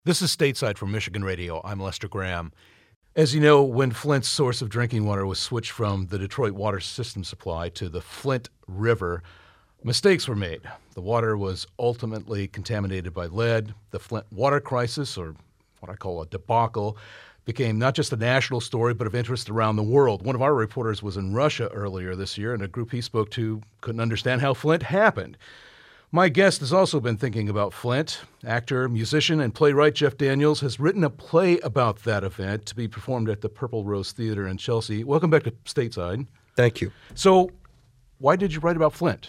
This is Stateside from Michigan Radio. I'm Lester Graham. As you know, when Flint's source of drinking water was switched from the Detroit water system supply to the Flint River, mistakes were made. The water was ultimately contaminated by lead. The Flint water crisis, or what I call a debacle, became not just a national story, but of interest around the world. One of our reporters was in Russia earlier this year, and a group he spoke to couldn't understand how Flint happened. My guest has also been thinking about Flint. Actor, musician, and playwright Jeff Daniels has written a play about that event to be performed at the Purple Rose Theater in Chelsea. Welcome back to Stateside. Thank you. So, why did you write about Flint?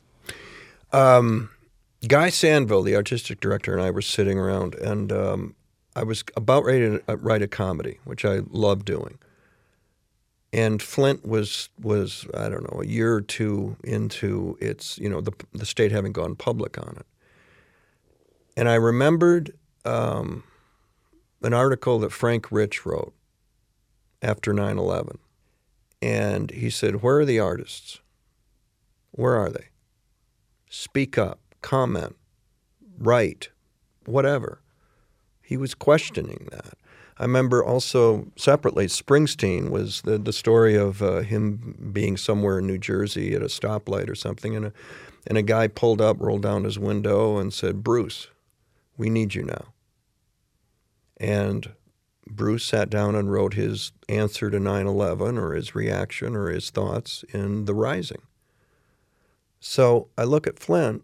Guy Sandville, the artistic director, and I were sitting around, and I was about ready to write a comedy, which I love doing. And Flint was I don't know, a year or two into its, the state having gone public on it. And I remembered an article that Frank Rich wrote after 9/11. And he said, "Where are the artists? Where are they? Speak up, comment, write, whatever." He was questioning that. I remember also separately, Springsteen was the story of him being somewhere in New Jersey at a stoplight or something, and a guy pulled up, rolled down his window, and said, "Bruce, we need you now." And Bruce sat down and wrote his answer to 9/11, or his reaction, or his thoughts in The Rising. So I look at Flint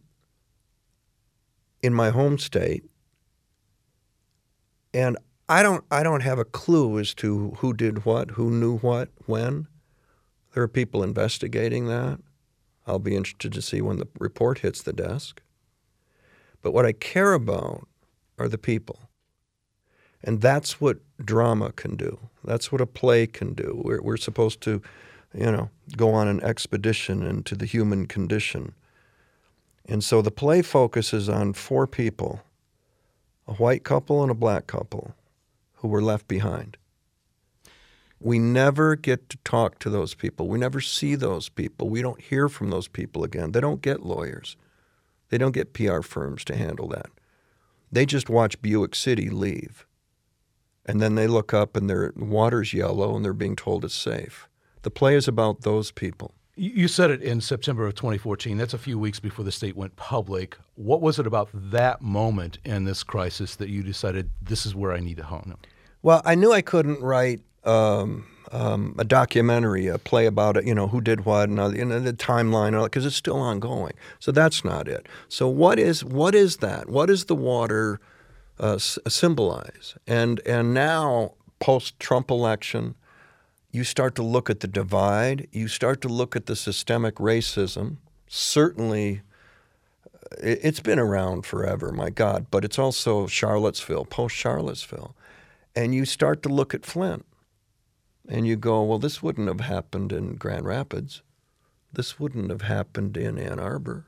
in my home state, and I don't have a clue as to who did what, who knew what, when. There are people investigating that. I'll be interested to see when the report hits the desk. But what I care about are the people. And that's what drama can do. That's what a play can do. We're supposed to, go on an expedition into the human condition. And so the play focuses on four people, a white couple and a black couple, who were left behind. We never get to talk to those people. We never see those people. We don't hear from those people again. They don't get lawyers. They don't get PR firms to handle that. They just watch Buick City leave. And then they look up and their water's yellow and they're being told it's safe. The play is about those people. You said it in September of 2014. That's a few weeks before the state went public. What was it about that moment in this crisis that you decided this is where I need to hone? Well, I knew I couldn't write a documentary, a play about it, who did what, and the timeline, because it's still ongoing. So that's not it. So what is that? What does the water symbolize? And now, post-Trump election, you start to look at the divide. You start to look at the systemic racism. Certainly, it's been around forever, my God, but it's also Charlottesville, post-Charlottesville. And you start to look at Flint, and you go, well, this wouldn't have happened in Grand Rapids. This wouldn't have happened in Ann Arbor,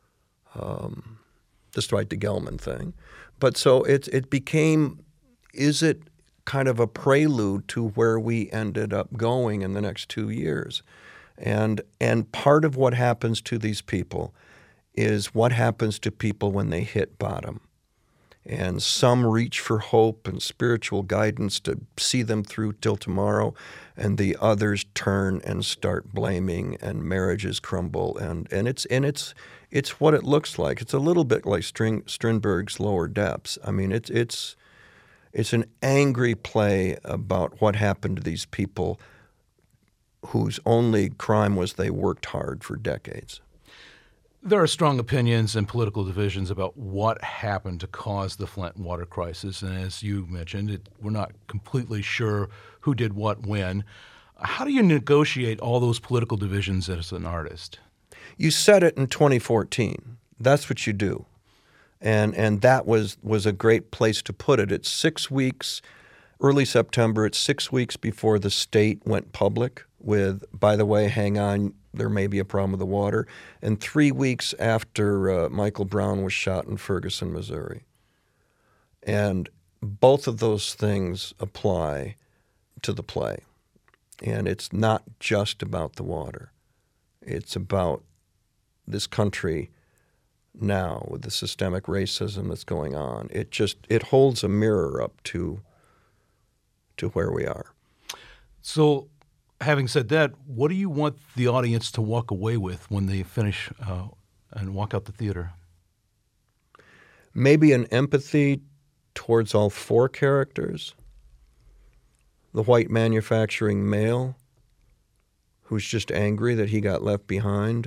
despite the Gelman thing. But so it became, is it kind of a prelude to where we ended up going in the next 2 years? And part of what happens to these people is what happens to people when they hit bottom. And some reach for hope and spiritual guidance to see them through till tomorrow, and the others turn and start blaming, and marriages crumble, and it's what it looks like. It's a little bit like Strindberg's Lower Depths. I mean, it's an angry play about what happened to these people whose only crime was they worked hard for decades. There are strong opinions and political divisions about what happened to cause the Flint water crisis. And as you mentioned, we're not completely sure who did what when. How do you negotiate all those political divisions as an artist? You said it in 2014. That's what you do. And that was a great place to put it. It's 6 weeks, early September, it's 6 weeks before the state went public with, by the way, hang on, there may be a problem with the water, and 3 weeks after Michael Brown was shot in Ferguson, Missouri. And both of those things apply to the play. And it's not just about the water. It's about this country now with the systemic racism that's going on. It holds a mirror up to where we are. So, having said that, what do you want the audience to walk away with when they finish and walk out the theater? Maybe an empathy towards all four characters. The white manufacturing male who's just angry that he got left behind.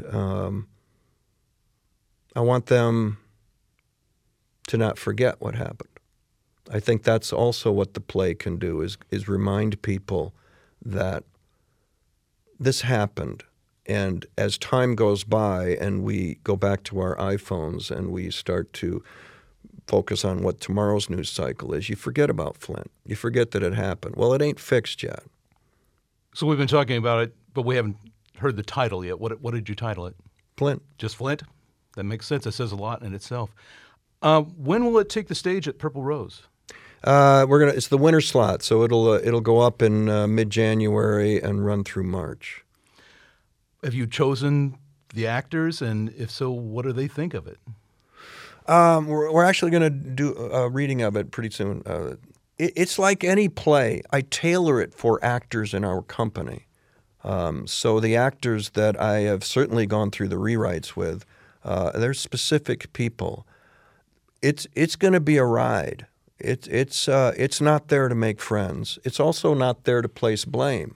I want them to not forget what happened. I think that's also what the play can do, is remind people that this happened. And as time goes by and we go back to our iPhones and we start to focus on what tomorrow's news cycle is, you forget about Flint. You forget that it happened. Well, it ain't fixed yet. So we've been talking about it, but we haven't heard the title yet. What did you title it? Flint. Just Flint? That makes sense. That says a lot in itself. When will it take the stage at Purple Rose? It's the winter slot, so it'll go up in mid-January and run through March. Have you chosen the actors, and if so, what do they think of it? We're actually going to do a reading of it pretty soon. It's like any play. I tailor it for actors in our company. So the actors that I have certainly gone through the rewrites with, they're specific people. It's going to be a ride. It's not there to make friends. It's also not there to place blame.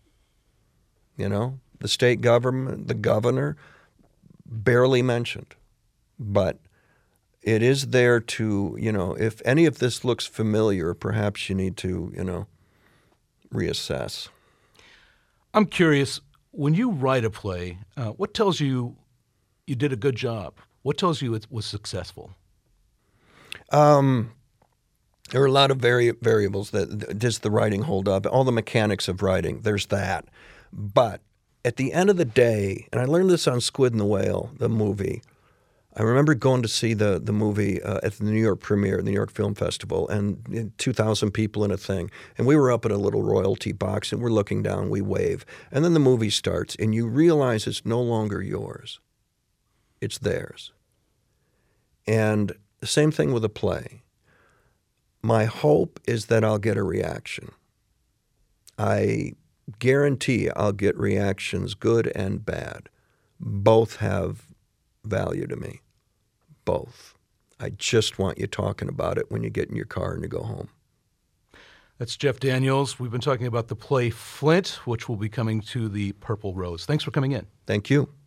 You know, the state government, the governor, barely mentioned, but it is there to, if any of this looks familiar, perhaps you need to, reassess. I'm curious, when you write a play, what tells you you did a good job? What tells you it was successful? There are a lot of variables that does the writing hold up, all the mechanics of writing, there's that. But at the end of the day, and I learned this on Squid and the Whale, the movie, I remember going to see the movie at the New York premiere, the New York Film Festival, and 2,000 people in a thing. And we were up at a little royalty box, and we're looking down, we wave. And then the movie starts, and you realize it's no longer yours. It's theirs. And the same thing with a play. My hope is that I'll get a reaction. I guarantee I'll get reactions, good and bad. Both have value to me. Both. I just want you talking about it when you get in your car and you go home. That's Jeff Daniels. We've been talking about the play Flint, which will be coming to the Purple Rose. Thanks for coming in. Thank you.